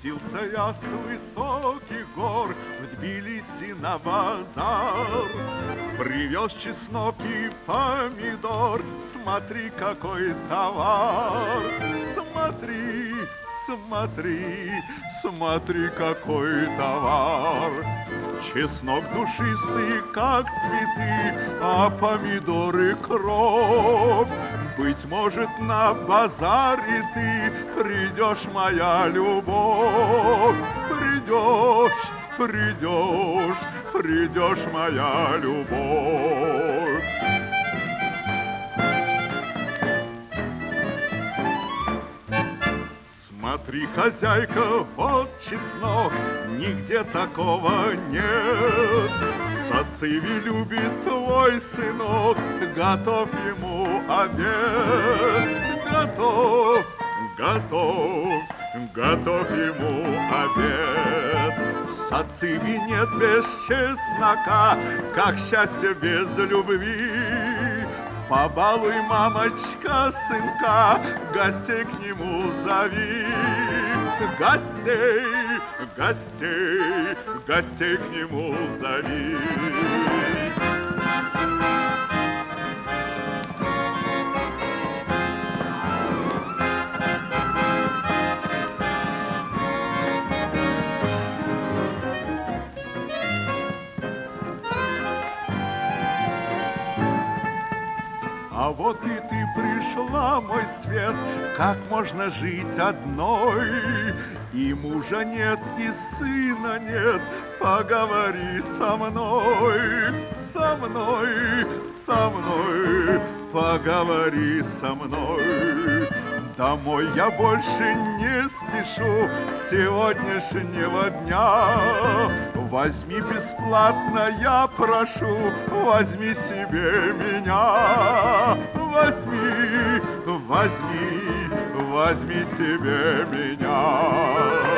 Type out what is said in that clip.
Спустился я с высоких гор в Тбилиси на базар. Привез чеснок и помидор, смотри, какой товар. Смотри, смотри, смотри, какой товар. Чеснок душистый, как цветы, а помидоры кровь. Быть может, на базаре ты придешь, моя любовь. Придешь, придешь, придешь, моя любовь. Смотри, хозяйка, вот чеснок, нигде такого нет. Сациви любит твой сынок, готов ему обед. Готов, готов, готов ему обед. Сациви нет без чеснока, как счастье без любви. Побалуй, мамочка, сынка, гостей к нему зови. Гостей, гостей, гостей к нему зови. А вот и ты пришла, мой свет, как можно жить одной? И мужа нет, и сына нет, поговори со мной, со мной, со мной, поговори со мной. Домой я больше не спешу с сегодняшнего дня. Возьми бесплатно, я прошу, возьми себе меня. Возьми, возьми, возьми себе меня.